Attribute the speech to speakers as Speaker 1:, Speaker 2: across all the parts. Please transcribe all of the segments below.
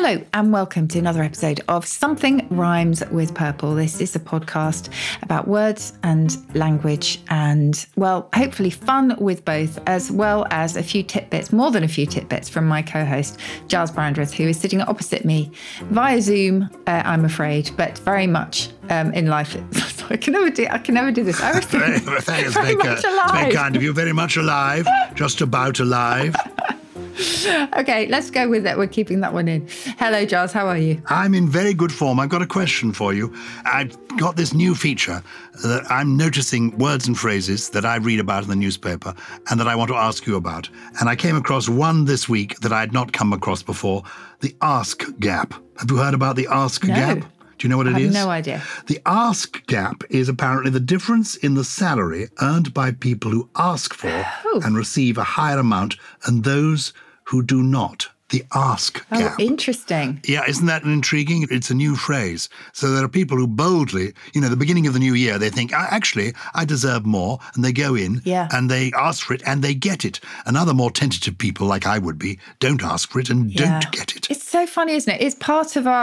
Speaker 1: Hello and welcome to another episode of Something Rhymes with Purple. This is a podcast about words and language and, well, hopefully fun with both, as well as a few tidbits, more than a few tidbits from my co-host, Giles Brandreth, who is sitting opposite me via Zoom, I'm afraid, but very much in life. I can never do this. I was
Speaker 2: Thanks,
Speaker 1: very much alive.
Speaker 2: It's very kind of you. Very much alive. Just about alive.
Speaker 1: Okay, let's go with it. We're keeping that one in. Hello, Giles. How are you?
Speaker 2: I'm in very good form. I've got a question for you. I've got this new feature that I'm noticing words and phrases that I read about in the newspaper and that I want to ask you about. And I came across one this week that I had not come across before, the ask gap. Have you heard about the ask gap? Do you know what it is?
Speaker 1: I have no idea.
Speaker 2: The ask gap is apparently the difference in the salary earned by people who ask for and receive a higher amount and those who do not. The ask gap.
Speaker 1: Oh, interesting.
Speaker 2: Yeah, isn't that intriguing? It's a new phrase. So there are people who boldly, the beginning of the new year, they think, actually, I deserve more. And they go in and they ask for it and they get it. And other more tentative people, like I would be, don't ask for it and don't get it.
Speaker 1: It's so funny, isn't it? It's part of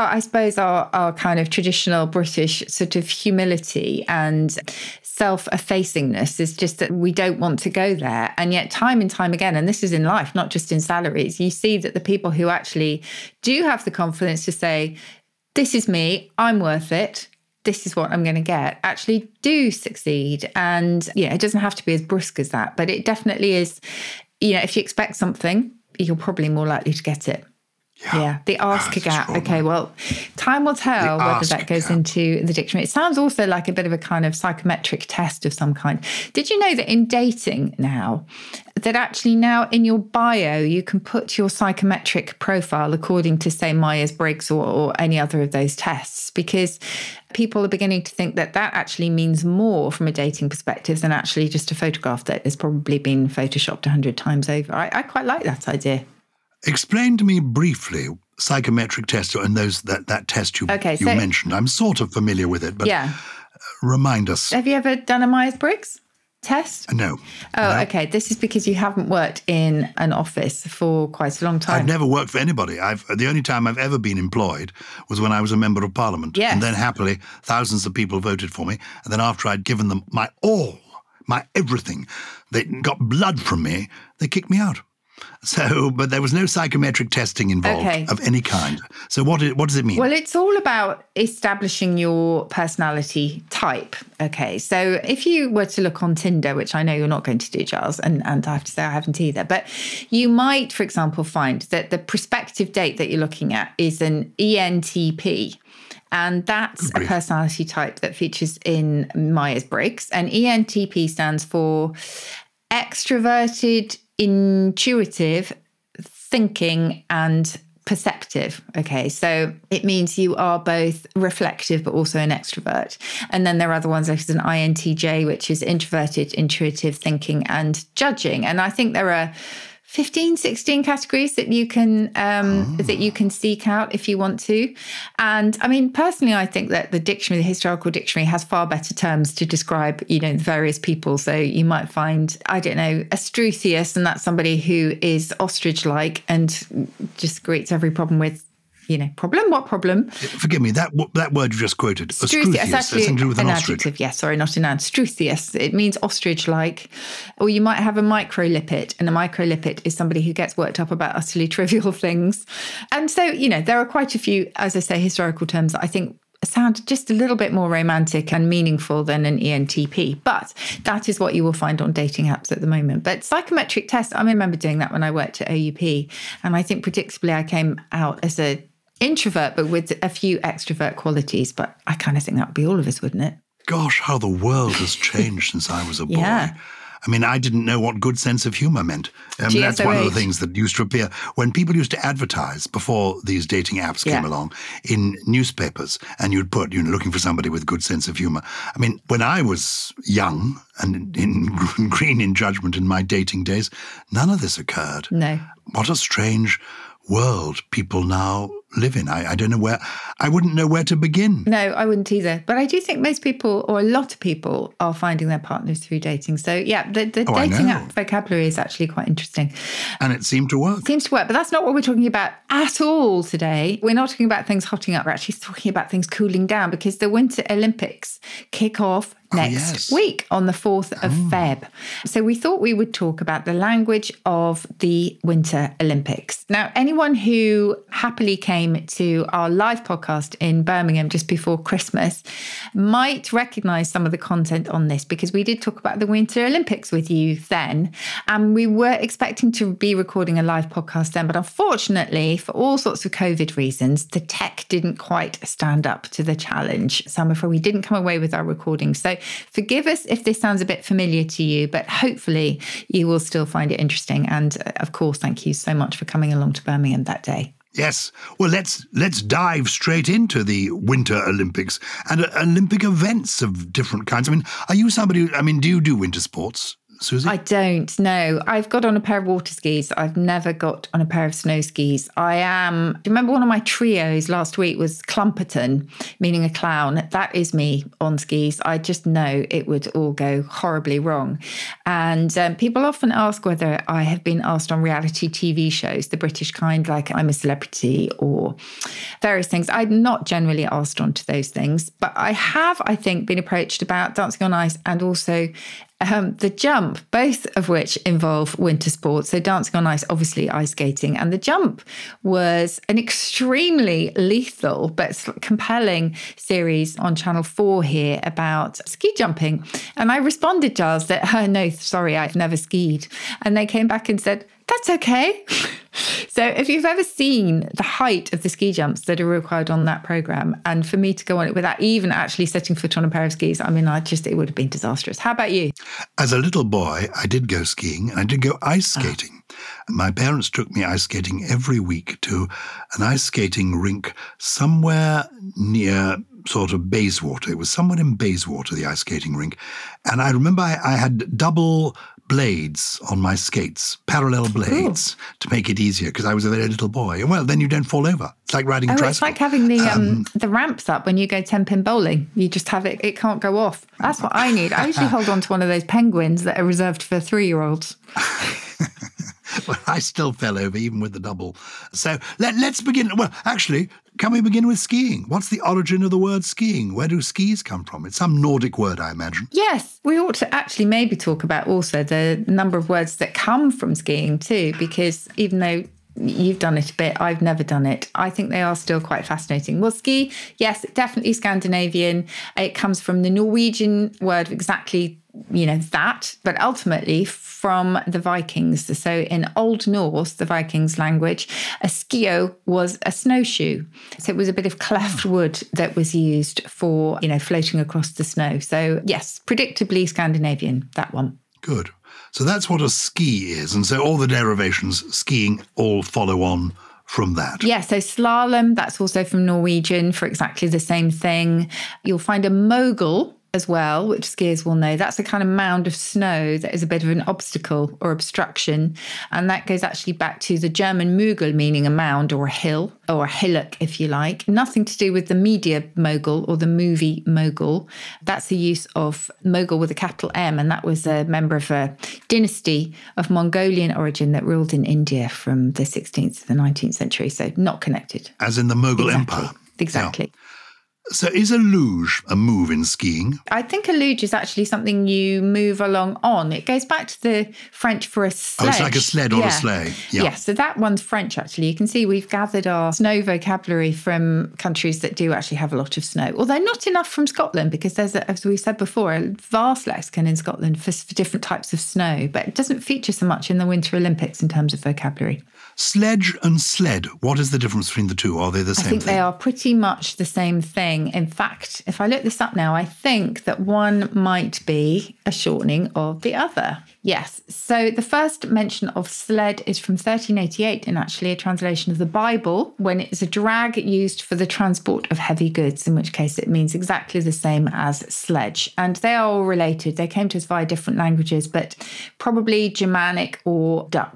Speaker 1: our kind of traditional British sort of humility and self-effacingness is just that we don't want to go there. And yet time and time again, and this is in life, not just in salaries, you see that the people who actually do have the confidence to say, this is me, I'm worth it, this is what I'm going to get, actually do succeed. And, it doesn't have to be as brusque as that, but it definitely is, if you expect something, you're probably more likely to get it. Yeah, the ask gap. Okay, well, time will tell whether that goes into the dictionary. It sounds also like a bit of a kind of psychometric test of some kind. Did you know that in dating now, that actually now in your bio, you can put your psychometric profile according to, say, Myers-Briggs or any other of those tests, because people are beginning to think that that actually means more from a dating perspective than actually just a photograph that has probably been photoshopped 100 times over. I quite like that idea.
Speaker 2: Explain to me briefly psychometric test and that test you mentioned. I'm sort of familiar with it, but remind us.
Speaker 1: Have you ever done a Myers-Briggs test?
Speaker 2: No.
Speaker 1: Oh,
Speaker 2: no.
Speaker 1: Okay. This is because you haven't worked in an office for quite a long time.
Speaker 2: I've never worked for anybody. The only time I've ever been employed was when I was a member of Parliament.
Speaker 1: Yes.
Speaker 2: And then happily, thousands of people voted for me. And then after I'd given them my all, my everything, they got blood from me, they kicked me out. So, but there was no psychometric testing involved of any kind. So what does it mean?
Speaker 1: Well, it's all about establishing your personality type. Okay, so if you were to look on Tinder, which I know you're not going to do, Giles, and I have to say I haven't either, but you might, for example, find that the prospective date that you're looking at is an ENTP. And that's a personality type that features in Myers-Briggs. And ENTP stands for extroverted, intuitive, thinking and perceptive. Okay, so it means you are both reflective but also an extrovert. And then there are other ones like an INTJ, which is introverted, intuitive, thinking and judging. And I think there are 15, 16 categories that you can seek out if you want to. And I mean, personally, I think that the historical dictionary has far better terms to describe, the various people. So you might find, I don't know, Astrutheus, and that's somebody who is ostrich-like and just greets every problem with, problem? What problem?
Speaker 2: Forgive me, that word you just quoted, Astrutheus,
Speaker 1: that's
Speaker 2: something to do with an ostrich.
Speaker 1: Adjective, yes, sorry, not an noun. Astrutheus, it means ostrich-like. Or you might have a microlipid, and a microlipid is somebody who gets worked up about utterly trivial things. And so, there are quite a few, as I say, historical terms that I think sound just a little bit more romantic and meaningful than an ENTP. But that is what you will find on dating apps at the moment. But psychometric test, I remember doing that when I worked at OUP. And I think predictably I came out as a introvert, but with a few extrovert qualities. But I kind of think that would be all of us, wouldn't it?
Speaker 2: Gosh, how the world has changed since I was a boy.
Speaker 1: Yeah.
Speaker 2: I mean, I didn't know what good sense of humour meant. That's one of the things that used to appear. When people used to advertise before these dating apps came along in newspapers, and you'd put, looking for somebody with good sense of humour. I mean, when I was young and green in judgment in my dating days, none of this occurred.
Speaker 1: No.
Speaker 2: What a strange world people now live in. I don't know I wouldn't know where to begin.
Speaker 1: No, I wouldn't either. But I do think most people, or a lot of people, are finding their partners through dating. So yeah, the dating app vocabulary is actually quite interesting.
Speaker 2: And it seemed to work.
Speaker 1: Seems to work, but that's not what we're talking about at all today. We're not talking about things hotting up. We're actually talking about things cooling down, because the Winter Olympics kick off next week on the 4th of Feb. So we thought we would talk about the language of the Winter Olympics. Now, anyone who happily came to our live podcast in Birmingham just before Christmas might recognise some of the content on this, because we did talk about the Winter Olympics with you then. And we were expecting to be recording a live podcast then, but unfortunately, for all sorts of COVID reasons, the tech didn't quite stand up to the challenge. So I'm afraid we didn't come away with our recording. So forgive us if this sounds a bit familiar to you, but hopefully you will still find it interesting. And of course, thank you so much for coming along to Birmingham that day.
Speaker 2: Yes. Well, let's dive straight into the Winter Olympics and Olympic events of different kinds. I mean, are you somebody, do you do winter sports, Susie?
Speaker 1: I don't, no. I've got on a pair of water skis. I've never got on a pair of snow skis. Do you remember one of my trios last week was Clumperton, meaning a clown? That is me on skis. I just know it would all go horribly wrong. And people often ask whether I have been asked on reality TV shows, the British kind, like I'm a Celebrity or various things. I'm not generally asked onto those things, but I have, I think, been approached about Dancing on Ice and also the jump, both of which involve winter sports. So Dancing on Ice, obviously ice skating, and the jump was an extremely lethal but compelling series on Channel 4 here about ski jumping. And I responded, Giles, that, no, sorry, I've never skied. And they came back and said, that's okay. So if you've ever seen the height of the ski jumps that are required on that programme, and for me to go on it without even actually setting foot on a pair of skis, it would have been disastrous. How about you?
Speaker 2: As a little boy, I did go skiing and I did go ice skating. My parents took me ice skating every week to an ice skating rink somewhere near sort of Bayswater. It was somewhere in Bayswater, the ice skating rink. And I remember I had double blades on my skates, parallel blades, to make it easier, because I was a very little boy. And well, then you don't fall over. It's like riding a tricycle.
Speaker 1: It's like having the ramps up when you go 10-pin bowling. You just have it can't go off. That's what I need. I usually hold on to one of those penguins that are reserved for 3-year-olds.
Speaker 2: Well, I still fell over even with the double. So let's begin. Well, actually, can we begin with skiing? What's the origin of the word skiing? Where do skis come from? It's some Nordic word, I imagine.
Speaker 1: Yes, we ought to actually maybe talk about also the number of words that come from skiing too, because even though you've done it a bit, I've never done it, I think they are still quite fascinating. Well, ski, yes, definitely Scandinavian. It comes from the Norwegian word of exactly that, but ultimately from the Vikings. So in Old Norse, the Vikings language, a skio was a snowshoe. So it was a bit of cleft wood that was used for, floating across the snow. So yes, predictably Scandinavian, that one.
Speaker 2: Good. So that's what a ski is. And so all the derivations, skiing, all follow on from that.
Speaker 1: Yeah, so slalom, that's also from Norwegian for exactly the same thing. You'll find a mogul as well, which skiers will know. That's a kind of mound of snow that is a bit of an obstacle or obstruction. And that goes actually back to the German Mugel, meaning a mound or a hill, or a hillock, if you like. Nothing to do with the media mogul or the movie mogul. That's the use of mogul with a capital M. And that was a member of a dynasty of Mongolian origin that ruled in India from the 16th to the 19th century. So not connected.
Speaker 2: As in the Mughal Empire.
Speaker 1: Exactly.
Speaker 2: Yeah. So is a luge a move in skiing?
Speaker 1: I think a luge is actually something you move along on. It goes back to the French for a sledge.
Speaker 2: Oh, it's like a sled or a sleigh.
Speaker 1: Yeah, so that one's French, actually. You can see we've gathered our snow vocabulary from countries that do actually have a lot of snow, although not enough from Scotland, because there's, as we said before, a vast lexicon in Scotland for different types of snow, but it doesn't feature so much in the Winter Olympics in terms of vocabulary.
Speaker 2: Sledge and sled, what is the difference between the two? Are they the same thing?
Speaker 1: I think they are pretty much the same thing. In fact, if I look this up now, I think that one might be a shortening of the other. Yes. So the first mention of sled is from 1388 in actually a translation of the Bible, when it's a drag used for the transport of heavy goods, in which case it means exactly the same as sledge. And they are all related. They came to us via different languages, but probably Germanic or Dutch.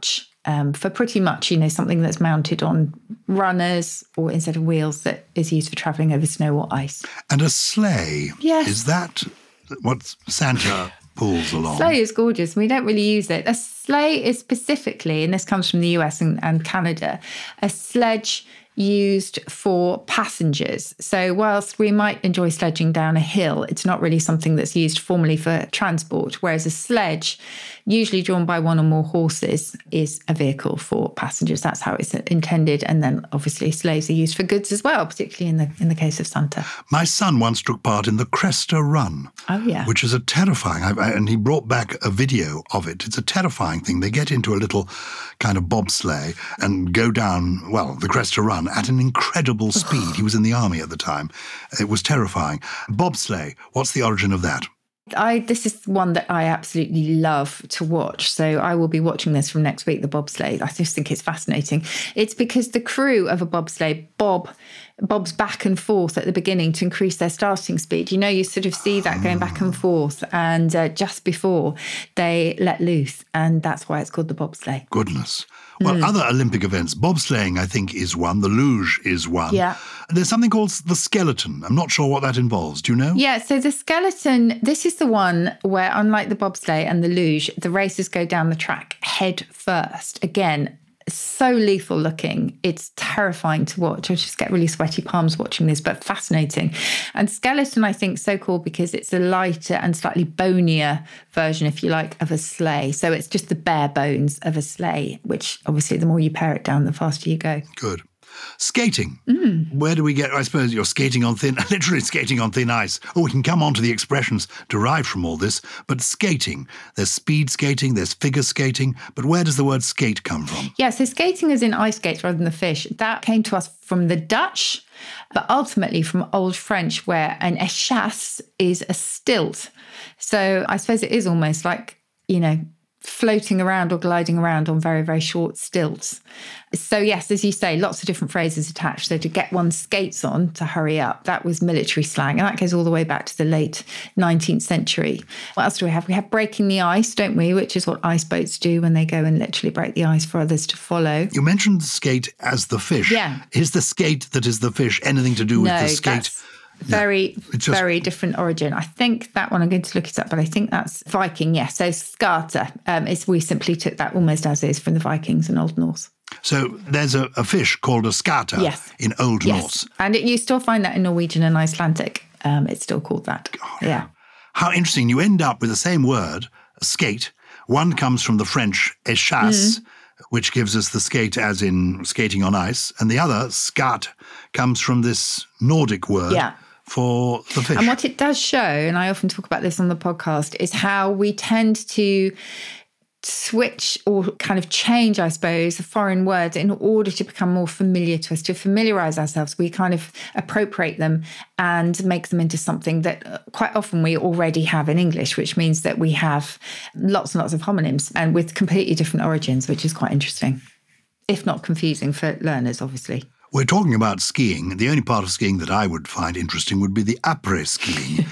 Speaker 1: for pretty much, something that's mounted on runners or instead of wheels that is used for travelling over snow or ice.
Speaker 2: And a sleigh.
Speaker 1: Yes.
Speaker 2: Is that what Santa pulls along?
Speaker 1: Sleigh is gorgeous. We don't really use it. A sleigh is specifically, and this comes from the US and Canada, a sledge used for passengers. So whilst we might enjoy sledging down a hill, it's not really something that's used formally for transport, whereas a sledge, usually drawn by one or more horses, is a vehicle for passengers. That's how it's intended. And then obviously sleighs are used for goods as well, particularly in the case of Santa.
Speaker 2: My son once took part in the Cresta Run, which is a terrifying, and he brought back a video of it. It's a terrifying thing. They get into a little kind of bobsleigh and go down, the Cresta Run at an incredible speed. He was in the army at the time. It was terrifying. Bobsleigh, what's the origin of that?
Speaker 1: This is one that I absolutely love to watch. So I will be watching this from next week, the bobsleigh. I just think it's fascinating. It's because the crew of a bobsleigh bobs back and forth at the beginning to increase their starting speed. You sort of see that going back and forth, and just before they let loose. And that's why it's called the bobsleigh.
Speaker 2: Goodness. Well, other Olympic events, bobsleighing, I think, is one. The luge is one.
Speaker 1: Yeah.
Speaker 2: There's something called the skeleton. I'm not sure what that involves. Do you know?
Speaker 1: Yeah, so the skeleton, this is the one where, unlike the bobsleigh and the luge, the racers go down the track head first. Again, so lethal looking. It's terrifying to watch. I just get really sweaty palms watching this, but fascinating. And skeleton, I think, so cool because it's a lighter and slightly bonier version, if you like, of a sleigh. So it's just the bare bones of a sleigh, which obviously the more you pare it down, the faster you go.
Speaker 2: Good. Skating. Where do we get, I suppose you're skating on literally skating on thin ice. We can come on to the expressions derived from all this, but skating, there's speed skating, there's figure skating, but where does the word skate come from?
Speaker 1: Yeah, so skating is in ice skates rather than the fish. That came to us from the Dutch, but ultimately from Old French, where an échasse is a stilt. So I suppose it is almost like, floating around or gliding around on very, very short stilts. So yes, as you say, lots of different phrases attached. So to get one's skates on, to hurry up, that was military slang. And that goes all the way back to the late 19th century. What else do we have? We have breaking the ice, don't we? Which is what ice boats do when they go and literally break the ice for others to follow.
Speaker 2: You mentioned the skate as the fish.
Speaker 1: Yeah.
Speaker 2: Is the skate that is the fish anything to do with the skate?
Speaker 1: Very different origin. I think that one, I'm going to look it up, but I think that's Viking. Yes. So skata, we simply took that almost as is from the Vikings and Old Norse.
Speaker 2: So there's a fish called a skata in Old Norse.
Speaker 1: And you still find that in Norwegian and Icelandic. It's still called that. Yeah.
Speaker 2: How interesting. You end up with the same word, skate. One comes from the French échasse, which gives us the skate as in skating on ice. And the other, skat, comes from this Nordic word for the fish.
Speaker 1: And what it does show, and I often talk about this on the podcast, is how we tend to switch or kind of change, I suppose, foreign words in order to become more familiar to us, to familiarize ourselves. We kind of appropriate them and make them into something that quite often we already have in English, which means that we have lots and lots of homonyms and with completely different origins, which is quite interesting, if not confusing for learners, obviously.
Speaker 2: We're talking about skiing. The only part of skiing that I would find interesting would be the après-ski.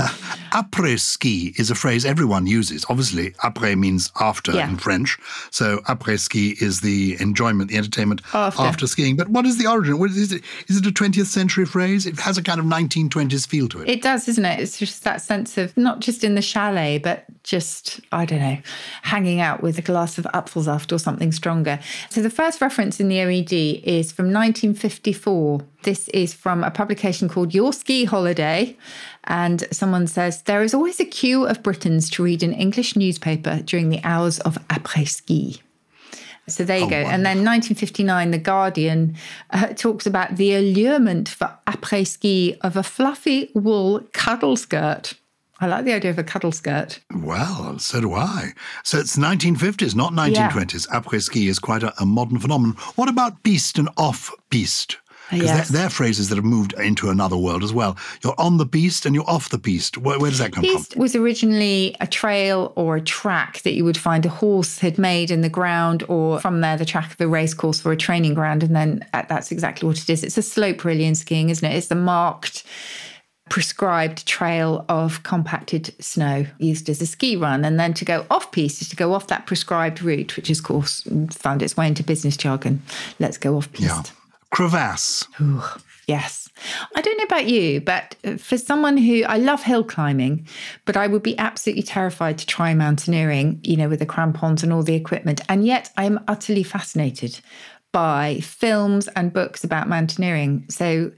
Speaker 2: Après-ski is a phrase everyone uses. Obviously, après means after in French. So après-ski is the enjoyment, the entertainment after skiing. But what is the origin? What is it? Is it a 20th century phrase? It has a kind of 1920s feel to it.
Speaker 1: It does, isn't it? It's just that sense of not just in the chalet, but just, I don't know, hanging out with a glass of Apfelsaft or something stronger. So the first reference in the OED is from 1954. This is from a publication called Your Ski Holiday. And someone says, there is always a queue of Britons to read an English newspaper during the hours of après-ski. So there you go. Wonderful. And then 1959, The Guardian talks about the allurement for après-ski of a fluffy wool cuddle skirt. I like the idea of a cuddle skirt.
Speaker 2: Well, so do I. So it's 1950s, not 1920s. Après-ski is quite a modern phenomenon. What about piste and off-piste? Because they're phrases that have moved into another world as well. You're on the piste and you're off the piste. Where does that come from?
Speaker 1: Piste was originally a trail or a track that you would find a horse had made in the ground, or from there the track of a race course or a training ground. And then that's exactly what it is. It's a slope really in skiing, isn't it? It's the marked prescribed trail of compacted snow used as a ski run. And then to go off-piste is to go off that prescribed route, which, of course, found its way into business jargon. Let's go off-piste.
Speaker 2: Yeah. Crevasse.
Speaker 1: Ooh, yes. I don't know about you, but for someone who, I love hill climbing, but I would be absolutely terrified to try mountaineering, with the crampons and all the equipment. And yet I am utterly fascinated by films and books about mountaineering. So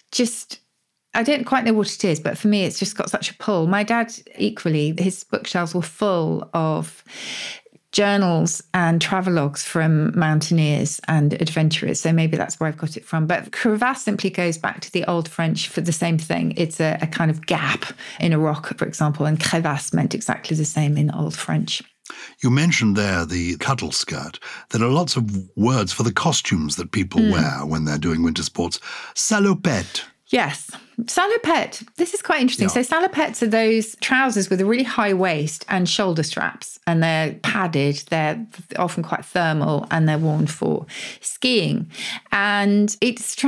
Speaker 1: I don't quite know what it is, but for me, it's just got such a pull. My dad, equally, his bookshelves were full of journals and travelogues from mountaineers and adventurers. So maybe that's where I've got it from. But crevasse simply goes back to the Old French for the same thing. It's a kind of gap in a rock, for example, and crevasse meant exactly the same in Old French.
Speaker 2: You mentioned there the cuddle skirt. There are lots of words for the costumes that people wear when they're doing winter sports. Salopette.
Speaker 1: Yes. Salopette. This is quite interesting.
Speaker 2: Yeah.
Speaker 1: So salopettes are those trousers with a really high waist and shoulder straps, and they're padded. They're often quite thermal, and they're worn for skiing. And it's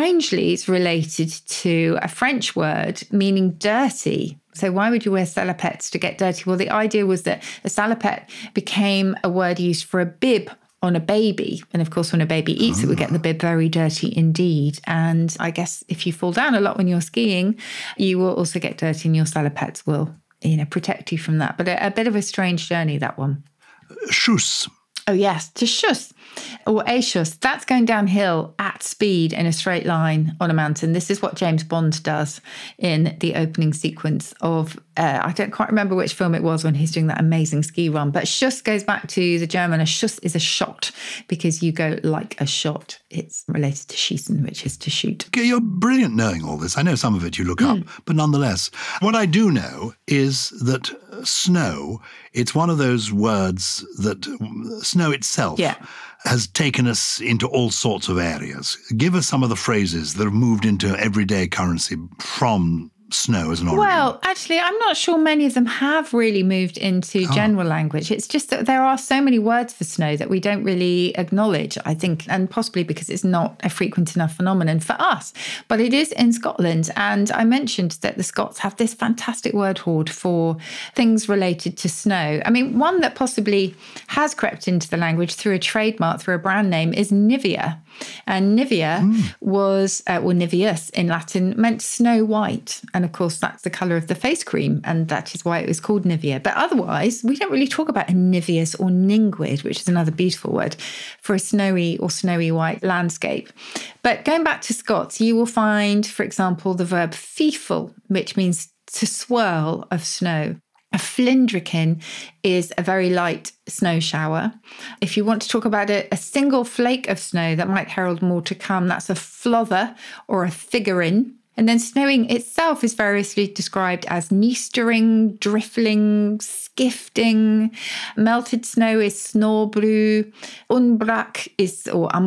Speaker 1: related to a French word meaning dirty. So why would you wear salopettes to get dirty? Well, the idea was that a salopette became a word used for a bib on a baby. And of course, when a baby eats, it would get the bib very dirty indeed. And I guess if you fall down a lot when you're skiing, you will also get dirty, and your salopettes will, protect you from that. But a bit of a strange journey, that one.
Speaker 2: Chausse.
Speaker 1: Oh, yes, to chausse or a chausse. That's going downhill at speed in a straight line on a mountain. This is what James Bond does in the opening sequence of, I don't quite remember which film it was when he's doing that amazing ski run. But chausse goes back to the German. A chausse is a shot because you go like a shot. It's related to schießen, which is to shoot.
Speaker 2: Okay, you're brilliant knowing all this. I know some of it you look up, but nonetheless. What I do know is that snow, it's one of those words that snow itself has taken us into all sorts of areas. Give us some of the phrases that have moved into everyday currency from snow as an origin.
Speaker 1: Well, actually, I'm not sure many of them have really moved into general language. It's just that there are so many words for snow that we don't really acknowledge, I think, and possibly because it's not a frequent enough phenomenon for us. But it is in Scotland. And I mentioned that the Scots have this fantastic word hoard for things related to snow. I mean, one that possibly has crept into the language through a trademark, through a brand name, is Nivea. And Nivea was, Niveus in Latin, meant snow white. And of course, that's the colour of the face cream. And that is why it was called Nivea. But otherwise, we don't really talk about a niveus or ningwyd, which is another beautiful word, for a snowy or snowy white landscape. But going back to Scots, you will find, for example, the verb feeful, which means to swirl of snow. A flindrikin is a very light snow shower. If you want to talk about a single flake of snow that might herald more to come, that's a flother or a figurin. And then snowing itself is variously described as meistering, driffling, skifting. Melted snow is snorbrew. Umbrak is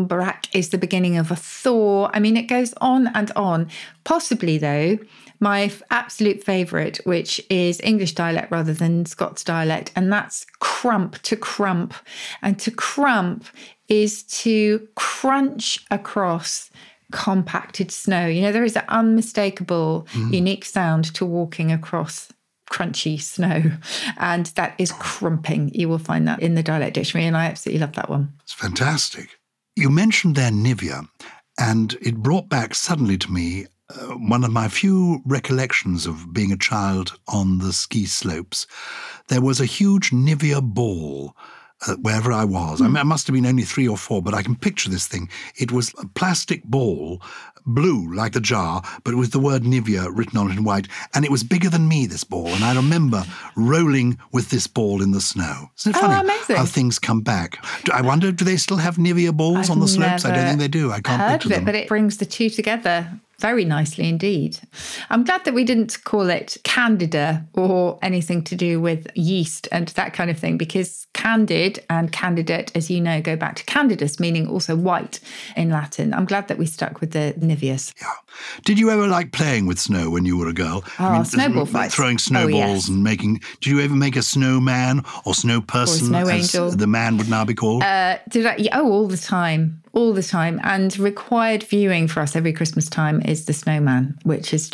Speaker 1: the beginning of a thaw. I mean, it goes on and on. Possibly, though, my absolute favourite, which is English dialect rather than Scots dialect, and that's crump, to crump. And to crump is to crunch across compacted snow. There is an unmistakable, unique sound to walking across crunchy snow, and that is crumping. You will find that in the dialect dictionary, and I absolutely love that one.
Speaker 2: It's fantastic. You mentioned there Nivea, and it brought back suddenly to me one of my few recollections of being a child on the ski slopes. There was a huge Nivea ball wherever I was. I mean, I must have been only 3 or 4, but I can picture this thing. It was a plastic ball, blue like the jar, but with the word Nivea written on it in white. And it was bigger than me, this ball. And I remember rolling with this ball in the snow. Isn't it funny how things come back? I wonder, do they still have Nivea balls on the slopes? I don't think they do. I can't picture them.
Speaker 1: But it brings the two together very nicely indeed. I'm glad that we didn't call it Candida or anything to do with yeast and that kind of thing, because candid and candidate, as you know, go back to candidus, meaning also white in Latin. I'm glad that we stuck with the niveus.
Speaker 2: Yeah. Did you ever like playing with snow when you were a girl?
Speaker 1: Snowball fights.
Speaker 2: Throwing snowballs and making... Did you ever make a snowman or snow person,
Speaker 1: or a snow angel,
Speaker 2: as the man would now be called?
Speaker 1: Did I? Oh, all the time. All the time. And required viewing for us every Christmas time is The Snowman, which is just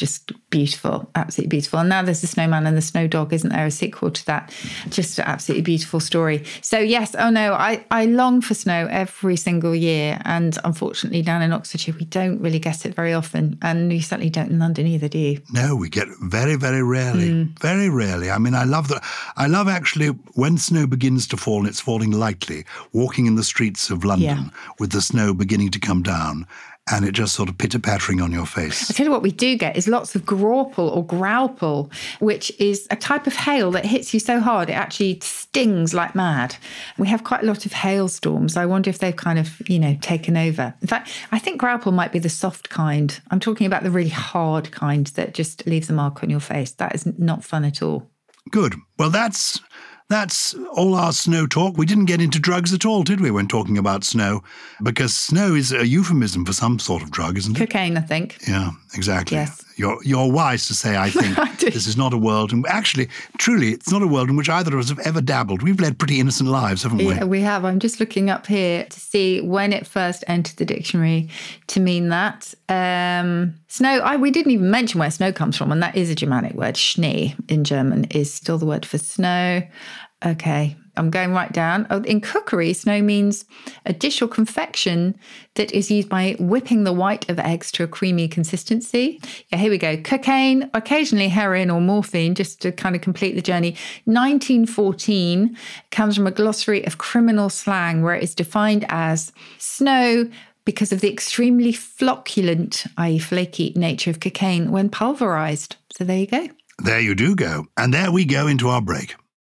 Speaker 1: beautiful, absolutely beautiful. And now there's the Snowman and the Snow Dog, isn't there? A sequel to that. Just an absolutely beautiful story. So yes, I long for snow every single year. And unfortunately, down in Oxfordshire, we don't really get it very often. And you certainly don't in London either, do you?
Speaker 2: No, we get very, very rarely. Very rarely. I mean, I love actually when snow begins to fall and it's falling lightly, walking in the streets of London with the snow beginning to come down. And it just sort of pitter-pattering on your face.
Speaker 1: I tell you what we do get is lots of graupel or graupel, which is a type of hail that hits you so hard it actually stings like mad. We have quite a lot of hailstorms. I wonder if they've kind of, taken over. In fact, I think graupel might be the soft kind. I'm talking about the really hard kind that just leaves a mark on your face. That is not fun at all.
Speaker 2: Good. Well, that's all our snow talk. We didn't get into drugs at all, did we, when talking about snow? Because snow is a euphemism for some sort of drug, isn't it?
Speaker 1: Cocaine, I think.
Speaker 2: Yeah, exactly.
Speaker 1: Yes.
Speaker 2: You're wise to say, I think, this is not a world, and actually, truly, it's not a world in which either of us have ever dabbled. We've led pretty innocent lives, haven't we?
Speaker 1: Yeah, we have. I'm just looking up here to see when it first entered the dictionary to mean that. Snow, we didn't even mention where snow comes from, and that is a Germanic word. Schnee in German is still the word for snow. Okay, I'm going right down. In cookery, snow means a dish or confection that is used by whipping the white of eggs to a creamy consistency. Yeah, here we go. Cocaine, occasionally heroin or morphine, just to kind of complete the journey. 1914 comes from a glossary of criminal slang where it is defined as snow because of the extremely flocculent, i.e. flaky, nature of cocaine when pulverized. So there you go.
Speaker 2: There you do go. And there we go into our break.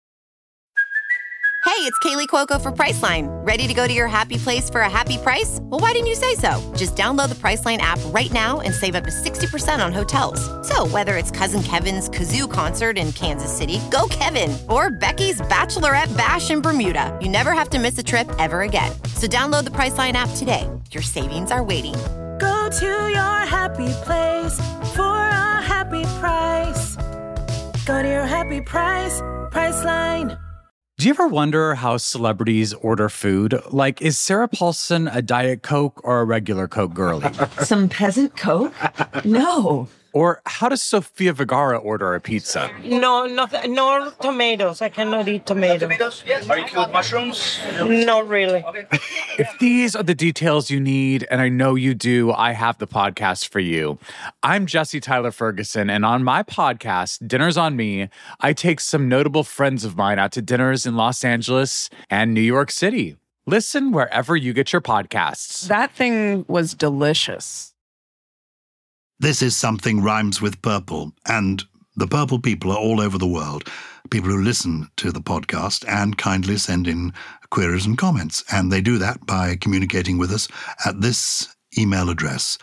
Speaker 3: Hey, it's Kaylee Cuoco for Priceline. Ready to go to your happy place for a happy price? Well, why didn't you say so? Just download the Priceline app right now and save up to 60% on hotels. So whether it's Cousin Kevin's Kazoo Concert in Kansas City, go Kevin, or Becky's Bachelorette Bash in Bermuda, you never have to miss a trip ever again. So download the Priceline app today. Your savings are waiting.
Speaker 4: Go to your happy place for a happy price. Go to your happy price, Priceline.
Speaker 5: Do you ever wonder how celebrities order food? Like, is Sarah Paulson a Diet Coke or a regular Coke girlie?
Speaker 6: Some peasant Coke? No.
Speaker 5: Or how does Sofia Vergara order a pizza?
Speaker 7: No tomatoes. I cannot eat tomatoes.
Speaker 8: Yes. Are you cool with mushrooms?
Speaker 7: Not really.
Speaker 8: Okay.
Speaker 5: If these are the details you need, and I know you do, I have the podcast for you. I'm Jesse Tyler Ferguson, and on my podcast, Dinners on Me, I take some notable friends of mine out to dinners in Los Angeles and New York City. Listen wherever you get your podcasts.
Speaker 6: That thing was delicious.
Speaker 2: This is Something Rhymes with Purple, and the Purple people are all over the world, people who listen to the podcast and kindly send in queries and comments. And they do that by communicating with us at this email address,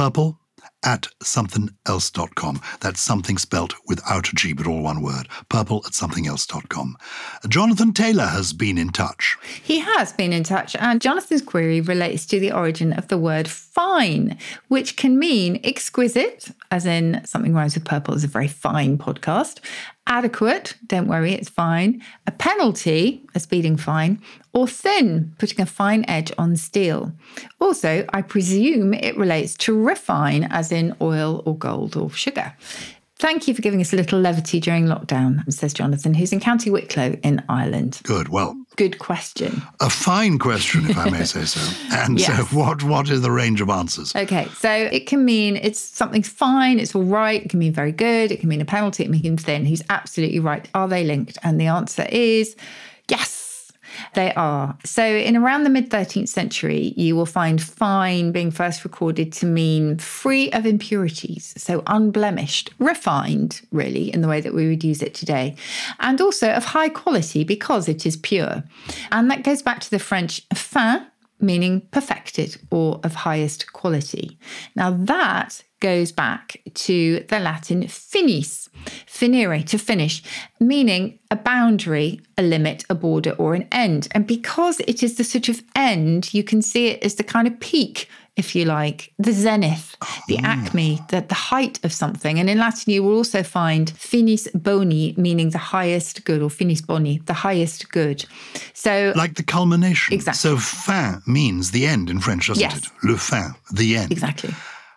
Speaker 2: purple@somethingelse.com. That's something spelt without a G, but all one word, purple@somethingelse.com. Jonathan Taylor has been in touch.
Speaker 1: He has been in touch, and Jonathan's query relates to the origin of the word fine, which can mean exquisite, as in Something Rhymes with Purple is a very fine podcast. Adequate, don't worry, it's fine. A penalty, a speeding fine. Or thin, putting a fine edge on steel. Also, I presume it relates to refine, as in oil or gold or sugar. Thank you for giving us a little levity during lockdown, says Jonathan, who's in County Wicklow in Ireland.
Speaker 2: Good, well.
Speaker 1: Good question.
Speaker 2: A fine question, if I may say so. And
Speaker 1: yes.
Speaker 2: So what is the range of answers?
Speaker 1: Okay, so it can mean it's something's fine, it's all right. It can mean very good. It can mean a penalty. It can mean thin. He's absolutely right. Are they linked? And the answer is yes. They are. So in around the mid-13th century, you will find fine being first recorded to mean free of impurities, so unblemished, refined, really, in the way that we would use it today, and also of high quality because it is pure. And that goes back to the French fin, meaning perfected or of highest quality. Now that goes back to the Latin finis, finire, to finish, meaning a boundary, a limit, a border, or an end. And because it is the sort of end, you can see it as the kind of peak, if you like, the zenith, the acme, the height of something. And in Latin, you will also find finis boni, meaning the highest good, or finis boni, the highest good. So,
Speaker 2: like the culmination.
Speaker 1: Exactly.
Speaker 2: So fin means the end in French, doesn't
Speaker 1: yes.
Speaker 2: it? Le fin, the end.
Speaker 1: Exactly.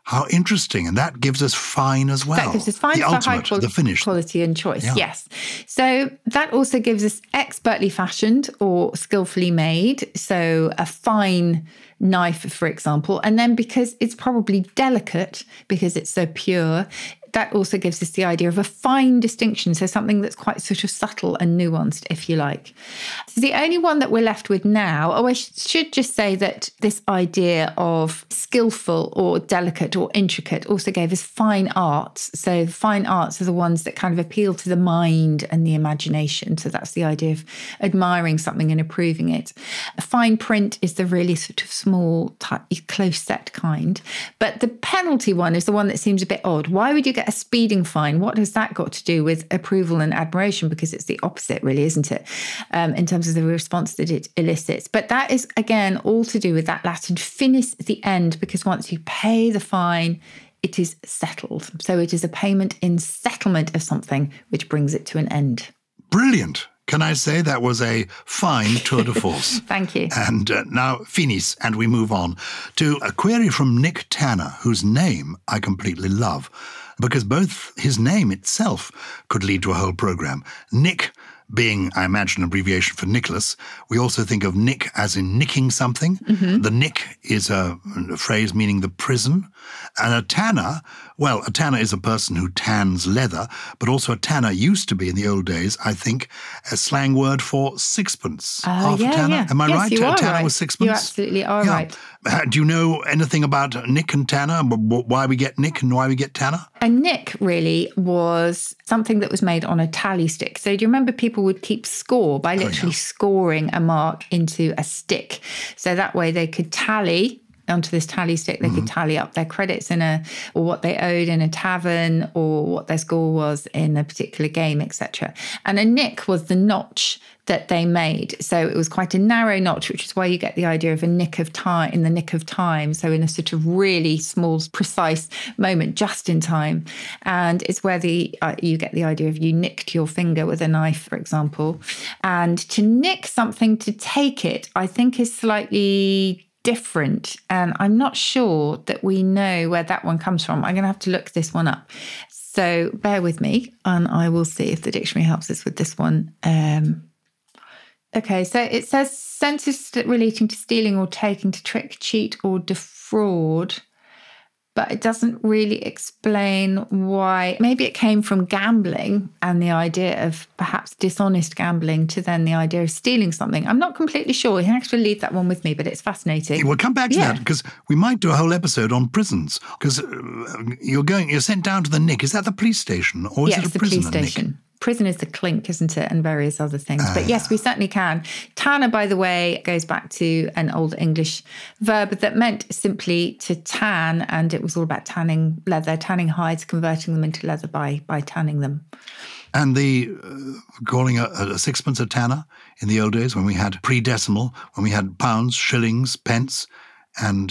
Speaker 2: How interesting. And that gives us fine as well.
Speaker 1: That gives us fine
Speaker 2: the
Speaker 1: for
Speaker 2: ultimate,
Speaker 1: high
Speaker 2: the finished.
Speaker 1: quality and choice,
Speaker 2: Yeah.
Speaker 1: yes. So that also gives us expertly fashioned or skillfully made. So a fine knife, for example. And then because it's probably delicate, because it's so pure, that also gives us the idea of a fine distinction. So something that's quite sort of subtle and nuanced, if you like. So the only one that we're left with now, I should just say that this idea of skillful or delicate or intricate also gave us fine arts. So fine arts are the ones that kind of appeal to the mind and the imagination. So that's the idea of admiring something and approving it. A fine print is the really sort of small, close set kind. But the penalty one is the one that seems a bit odd. Why would you get a speeding fine? What has that got to do with approval and admiration? Because it's the opposite, really, isn't it? In terms of the response that it elicits. But that is, again, all to do with that Latin finis at the end, because once you pay the fine, it is settled. So it is a payment in settlement of something which brings it to an end.
Speaker 2: Brilliant. Can I say that was a fine tour de force?
Speaker 1: Thank you.
Speaker 2: And now, finis, and we move on to a query from Nick Tanner, whose name I completely love, because both his name itself could lead to a whole program. Nick being, I imagine, an abbreviation for Nicholas. We also think of nick as in nicking something. Mm-hmm. The nick is a phrase meaning the prison. And a tanner, well, a tanner is a person who tans leather, but also a tanner used to be in the old days, I think, a slang word for sixpence. Half a tanner.
Speaker 1: Yeah.
Speaker 2: Am I
Speaker 1: yes,
Speaker 2: right?
Speaker 1: You are
Speaker 2: tanner
Speaker 1: right.
Speaker 2: was sixpence?
Speaker 1: You absolutely are right.
Speaker 2: Do you know anything about Nick and Tanner? Why we get Nick and why we get Tanner?
Speaker 1: A nick really was something that was made on a tally stick. So do you remember people would keep score by literally scoring a mark into a stick? So that way they could tally onto this tally stick. They could tally up their credits or what they owed in a tavern, or what their score was in a particular game, etc. And a nick was the notch that they made. So it was quite a narrow notch, which is why you get the idea of a nick of time, in the nick of time. So in a sort of really small, precise moment, just in time. And it's where you get the idea of you nicked your finger with a knife, for example. And to nick something, to take it, I think is slightly different. And I'm not sure that we know where that one comes from. I'm going to have to look this one up. So bear with me and I will see if the dictionary helps us with this one. Okay, so it says senses relating to stealing or taking, to trick, cheat or defraud. But it doesn't really explain why. Maybe it came from gambling and the idea of perhaps dishonest gambling to then the idea of stealing something. I'm not completely sure. You can actually leave that one with me, but it's fascinating.
Speaker 2: We'll come back to that because we might do a whole episode on prisons, because you're sent down to the Nick. Is that the police station or is it a prison?
Speaker 1: Yes, the police station. Nick? Prison is the clink, isn't it? And various other things. But yes, we certainly can. Tanner, by the way, goes back to an old English verb that meant simply to tan. And it was all about tanning leather, tanning hides, converting them into leather by tanning them.
Speaker 2: And the calling a sixpence a tanner in the old days when we had pre-decimal, when we had pounds, shillings, pence, and...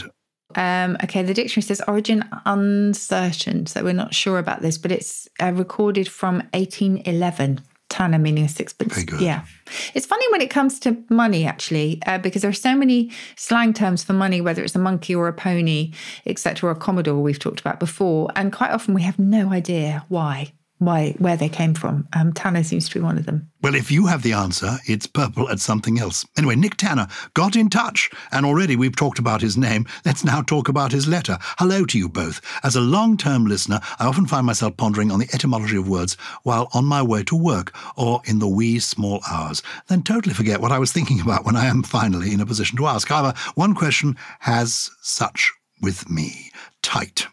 Speaker 1: Okay, the dictionary says origin uncertain, so we're not sure about this, but it's recorded from 1811. Tanner meaning a sixpence.
Speaker 2: Very good.
Speaker 1: Yeah. It's funny when it comes to money, actually, because there are so many slang terms for money, whether it's a monkey or a pony, etc., or a commodore we've talked about before. And quite often we have no idea where they came from. Tanner seems to be one of them.
Speaker 2: Well, if you have the answer, it's purple at something else. Anyway, Nick Tanner got in touch, and already we've talked about his name. Let's now talk about his letter. Hello to you both. As a long-term listener, I often find myself pondering on the etymology of words while on my way to work or in the wee small hours, then totally forget what I was thinking about when I am finally in a position to ask. However, one question has such with me. Tight.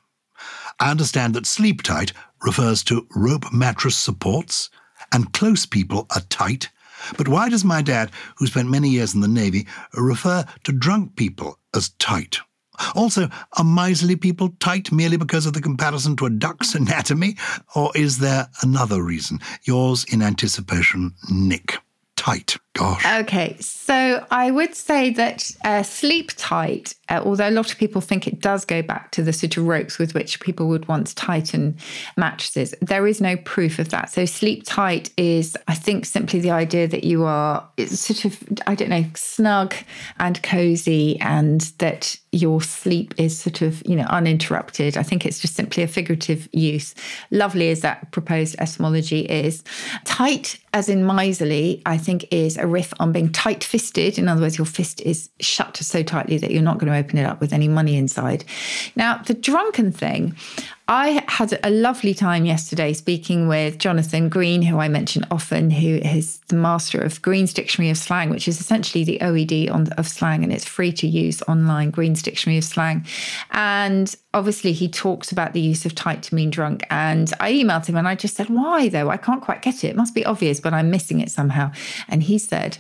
Speaker 2: I understand that sleep tight refers to rope mattress supports, and close people are tight. But why does my dad, who spent many years in the Navy, refer to drunk people as tight? Also, are miserly people tight merely because of the comparison to a duck's anatomy? Or is there another reason? Yours in anticipation, Nick. Tight. Gosh.
Speaker 1: Okay, so I would say that sleep tight, although a lot of people think it does go back to the sort of ropes with which people would once tighten mattresses, there is no proof of that. So sleep tight is, I think, simply the idea that you are sort of, I don't know, snug and cozy, and that your sleep is sort of, uninterrupted. I think it's just simply a figurative use. Lovely as that proposed etymology is. Tight, as in miserly, I think is a riff on being tight-fisted. In other words, your fist is shut so tightly that you're not going to open it up with any money inside. Now, the drunken thing, I had a lovely time yesterday speaking with Jonathan Green, who I mention often, who is the master of Green's Dictionary of Slang, which is essentially the OED of slang, and it's free to use online, Green's Dictionary of Slang. And obviously he talks about the use of tight to mean drunk. And I emailed him and I just said, why though? I can't quite get it. It must be obvious, but I'm missing it somehow. And he said,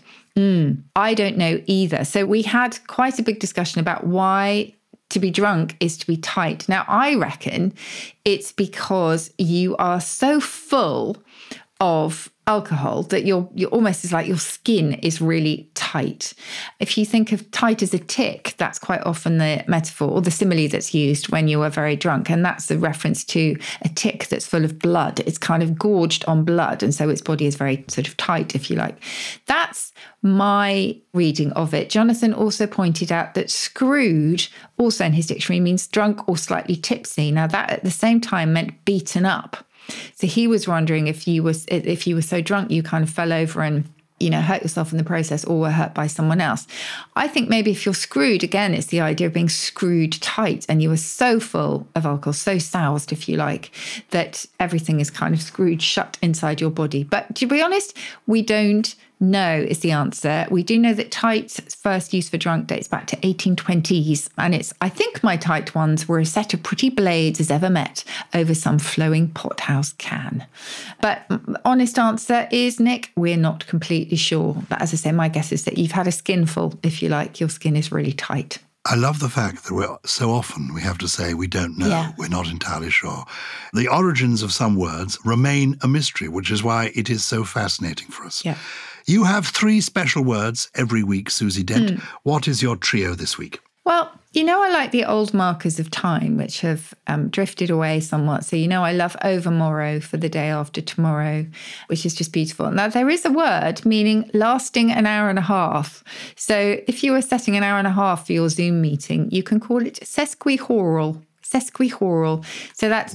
Speaker 1: I don't know either. So we had quite a big discussion about why to be drunk is to be tight. Now, I reckon it's because you are so full of alcohol that you're almost, as like your skin is really tight. If you think of tight as a tick, that's quite often the metaphor or the simile that's used when you are very drunk. And that's a reference to a tick that's full of blood. It's kind of gorged on blood. And so its body is very sort of tight, if you like. That's my reading of it. Jonathan also pointed out that screwed, also in his dictionary, means drunk or slightly tipsy. Now, that at the same time meant beaten up. So he was wondering if you were so drunk you kind of fell over and, hurt yourself in the process or were hurt by someone else. I think maybe if you're screwed, again, it's the idea of being screwed tight and you were so full of alcohol, so soused, if you like, that everything is kind of screwed shut inside your body. But to be honest, we don't know is the answer. We do know that tight's first use for drunk dates back to 1820s. And I think my tight ones were a set of pretty blades as ever met over some flowing pothouse can. But honest answer is, Nick, we're not completely sure. But as I say, my guess is that you've had a skinful, if you like. Your skin is really tight.
Speaker 2: I love the fact that so often we have to say we don't know, We're not entirely sure. The origins of some words remain a mystery, which is why it is so fascinating for us.
Speaker 1: Yeah.
Speaker 2: You have 3 special words every week, Susie Dent. What is your trio this week?
Speaker 1: Well, I like the old markers of time, which have drifted away somewhat. So, I love overmorrow for the day after tomorrow, which is just beautiful. Now, there is a word meaning lasting an hour and a half. So if you were setting an hour and a half for your Zoom meeting, you can call it sesquihoral. Sesquihoral. So that's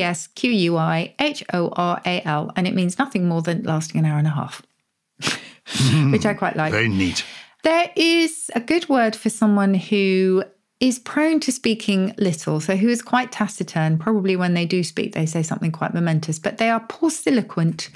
Speaker 1: SESQUIHORAL. And it means nothing more than lasting an hour and a half, which I quite like.
Speaker 2: Very neat.
Speaker 1: There is a good word for someone who is prone to speaking little, so who is quite taciturn. Probably when they do speak, they say something quite momentous, but they are pauciloquent.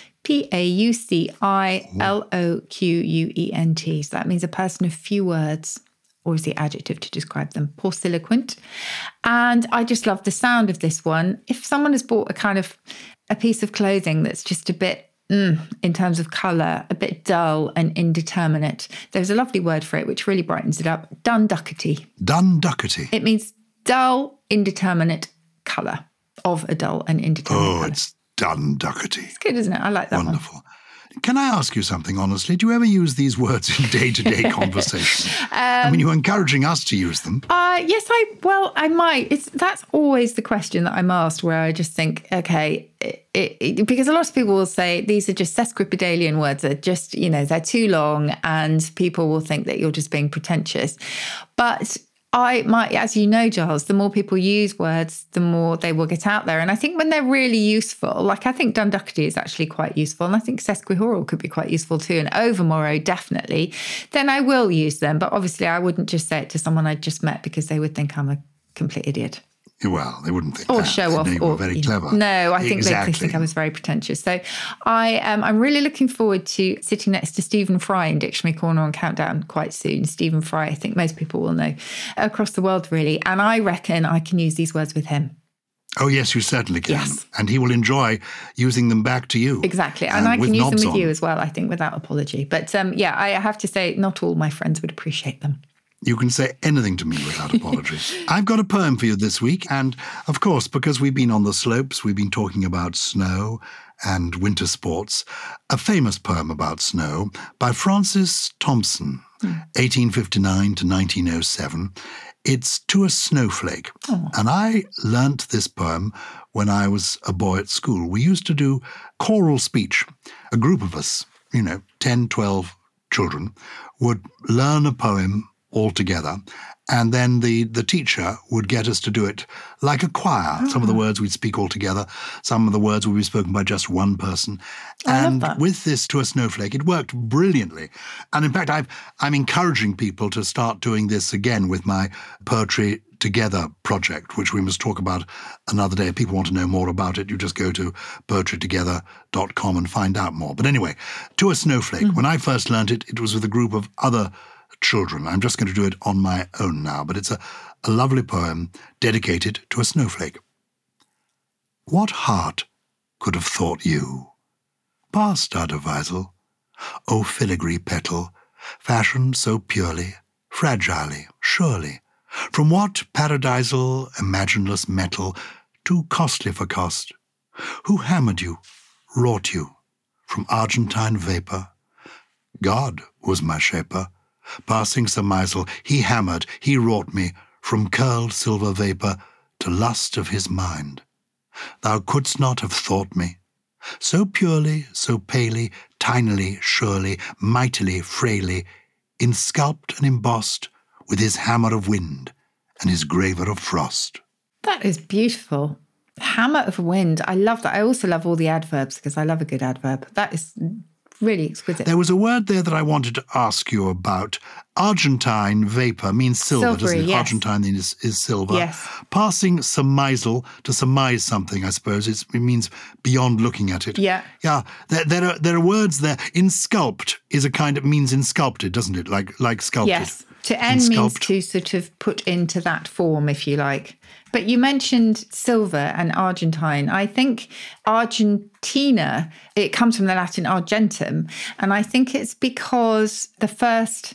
Speaker 1: Pauciloquent. So that means a person of few words, or is the adjective to describe them, pauciloquent. And I just love the sound of this one. If someone has bought a piece of clothing that's just a bit, in terms of colour, a bit dull and indeterminate, there's a lovely word for it which really brightens it up. Dunduckety.
Speaker 2: Dunduckety.
Speaker 1: It means dull, indeterminate colour, of a dull and indeterminate colour.
Speaker 2: It's dunduckety.
Speaker 1: It's good, isn't it? I like that one.
Speaker 2: Wonderful. Can I ask you something, honestly? Do you ever use these words in day-to-day conversation? You're encouraging us to use them.
Speaker 1: Yes, I might. That's always the question that I'm asked, where I just think, okay, because a lot of people will say these are just sesquipedalian words. They're just, they're too long and people will think that you're just being pretentious. But I might, as you know, Giles, the more people use words, the more they will get out there. And I think when they're really useful, like I think dunduckety is actually quite useful. And I think sesquihoral could be quite useful too. And overmorrow, definitely. Then I will use them. But obviously I wouldn't just say it to someone I'd just met because they would think I'm a complete idiot.
Speaker 2: Well, they wouldn't think
Speaker 1: or
Speaker 2: that.
Speaker 1: show off,
Speaker 2: they
Speaker 1: or
Speaker 2: very clever.
Speaker 1: No, I think
Speaker 2: exactly.
Speaker 1: they think I was very pretentious. So I'm really looking forward to sitting next to Stephen Fry in Dictionary Corner on Countdown quite soon. Stephen Fry, I think most people will know across the world, really. And I reckon I can use these words with him.
Speaker 2: Oh, yes, you certainly can.
Speaker 1: Yes.
Speaker 2: And he will enjoy using them back to you.
Speaker 1: Exactly. And I can use them with you as well, I think, without apology. But I have to say, not all my friends would appreciate them.
Speaker 2: You can say anything to me without apology. I've got a poem for you this week. And, of course, because we've been on the slopes, we've been talking about snow and winter sports, a famous poem about snow by Francis Thompson, 1859 to 1907. It's To a Snowflake. And I learnt this poem when I was a boy at school. We used to do choral speech. A group of us, 10, 12 children, would learn a poem all together. And then the teacher would get us to do it like a choir. Some of the words we'd speak all together. Some of the words would be spoken by just one person. And with this To a Snowflake, it worked brilliantly. And in fact, I'm encouraging people to start doing this again with my Poetry Together project, which we must talk about another day. If people want to know more about it, you just go to poetrytogether.com and find out more. But anyway, To a Snowflake. When I first learned it, it was with a group of other children. I'm just going to do it on my own now, but it's a lovely poem dedicated to a snowflake. What heart could have thought you? Bastard of Weisel, O filigree petal, fashioned so purely, fragilely, surely, from what paradisal, imagineless metal, too costly for cost? Who hammered you, wrought you, from argentine vapour? God was my shaper. Passing surmisal, he hammered, he wrought me, from curled silver vapour to lust of his mind. Thou couldst not have thought me, so purely, so palely, tinily, surely, mightily, frailly, insculped and embossed with his hammer of wind and his graver of frost.
Speaker 1: That is beautiful. Hammer of wind. I love that. I also love all the adverbs because I love a good adverb. That is really exquisite.
Speaker 2: There was a word there that I wanted to ask you about. Argentine vapour means silver, doesn't it?
Speaker 1: Yes.
Speaker 2: Argentine is silver.
Speaker 1: Yes.
Speaker 2: Passing surmisal, to surmise something, I suppose. It means beyond looking at it.
Speaker 1: Yeah.
Speaker 2: Yeah. There are words there. Insculpt is a kind of means insculpted, doesn't it? Like sculpted.
Speaker 1: Yes. To end means to sort of put into that form, if you like. But you mentioned silver and Argentine. I think Argentina, it comes from the Latin argentum. And I think it's because the first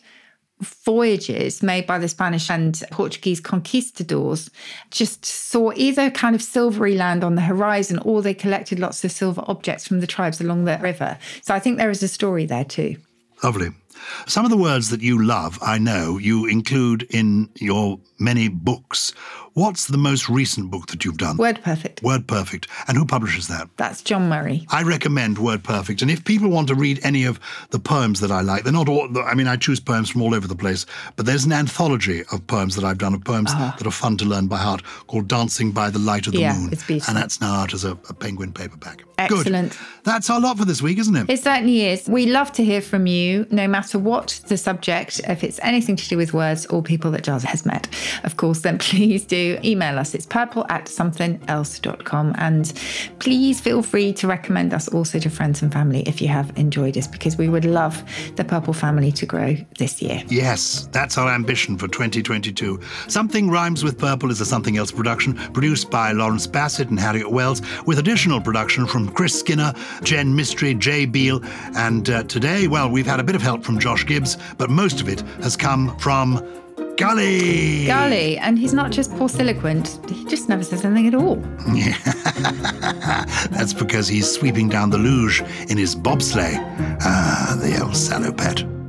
Speaker 1: voyages made by the Spanish and Portuguese conquistadors just saw either kind of silvery land on the horizon or they collected lots of silver objects from the tribes along the river. So I think there is a story there too.
Speaker 2: Lovely. Some of the words that you love, I know, you include in your many books. What's the most recent book that you've done?
Speaker 1: Word Perfect.
Speaker 2: Word Perfect. And who publishes that?
Speaker 1: That's John Murray.
Speaker 2: I recommend Word Perfect. And if people want to read any of the poems that I like, they're not all, I choose poems from all over the place, but there's an anthology of poems that I've done, of poems that are fun to learn by heart, called Dancing by the Light of the Moon.
Speaker 1: It's beautiful.
Speaker 2: And that's now out as a Penguin paperback.
Speaker 1: Excellent.
Speaker 2: Good. That's our lot for this week, isn't it?
Speaker 1: It certainly is. We love to hear from you, no matter what the subject, if it's anything to do with words or people that Giles has met. Of course, then please do email us. It's purple@somethingelse.com. And please feel free to recommend us also to friends and family if you have enjoyed us, because we would love the Purple family to grow this year.
Speaker 2: Yes, that's our ambition for 2022. Something Rhymes with Purple is a Something Else production, produced by Lawrence Bassett and Harriet Wells, with additional production from Chris Skinner, Jen Mystery, Jay Beale, and today, well, we've had a bit of help from Josh Gibbs, but most of it has come from Gully.
Speaker 1: Gully, and he's not just porciloquent, he just never says anything at all.
Speaker 2: Yeah. That's because he's sweeping down the luge in his bobsleigh. Ah, the old salopette.